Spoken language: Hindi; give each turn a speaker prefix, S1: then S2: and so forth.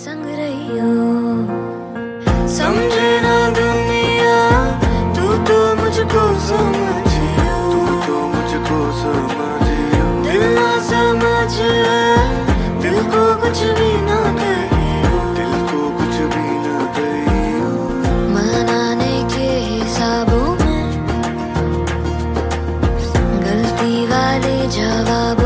S1: संग रही हो। समझे ना दुनिया तू तो मुझको समझियो,
S2: तू तो मुझको समझियो।
S1: दिल ना समझे दिल को कुछ भी ना कहियो,
S2: दिल को कुछ भी ना कहियो।
S1: मनाने के हिसाबों में गलती वाले जवाबों